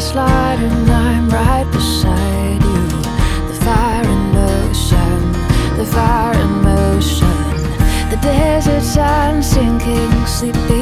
slide and I'm right beside you. The fire in motion, the fire in motion. The desert sun sinking, sleeping